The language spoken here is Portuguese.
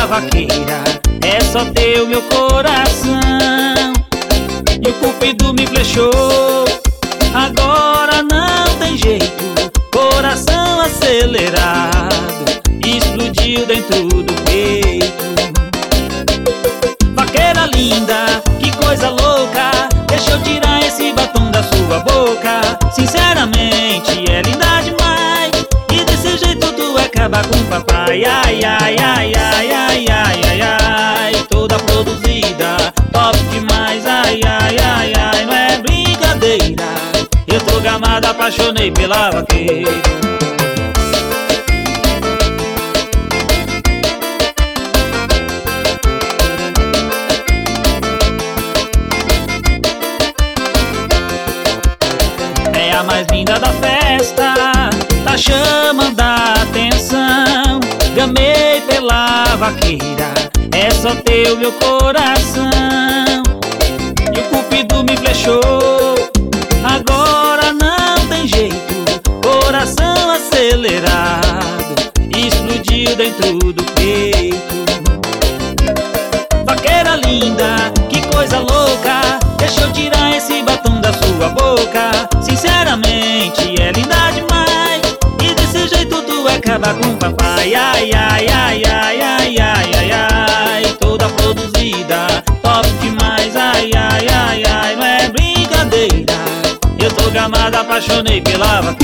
vaqueira, é só teu meu coração. E o cupido me flechou, agora não tem jeito. Coração acelerado, explodiu dentro do peito. Vaqueira linda, que coisa louca, deixa eu tirar esse batom da sua boca. Sinceramente é linda demais, e desse jeito tu acaba com o papai. Ai, ai, ai, ai, ai, ai, ai, ai, toda produzida, top demais. Ai, ai, ai, ai, não é brincadeira, eu tô gamado, apaixonei pela vaqueira. É a mais linda da festa, tá chamando a atenção. Gamei pela vaqueira, é só teu meu coração. E o cupido me flechou, agora não tem jeito. Coração acelerado, explodiu dentro do peito. Vaqueira linda, que coisa louca, deixa eu tirar esse batom da sua boca. Sinceramente é linda demais, e desse jeito tu acaba com o papai. Ai, ai, ai, ai, ai, ai, ai, ai, toda produzida, top demais. Ai, ai, ai, ai, não é brincadeira, eu tô gamado, apaixonei pela vaqueira.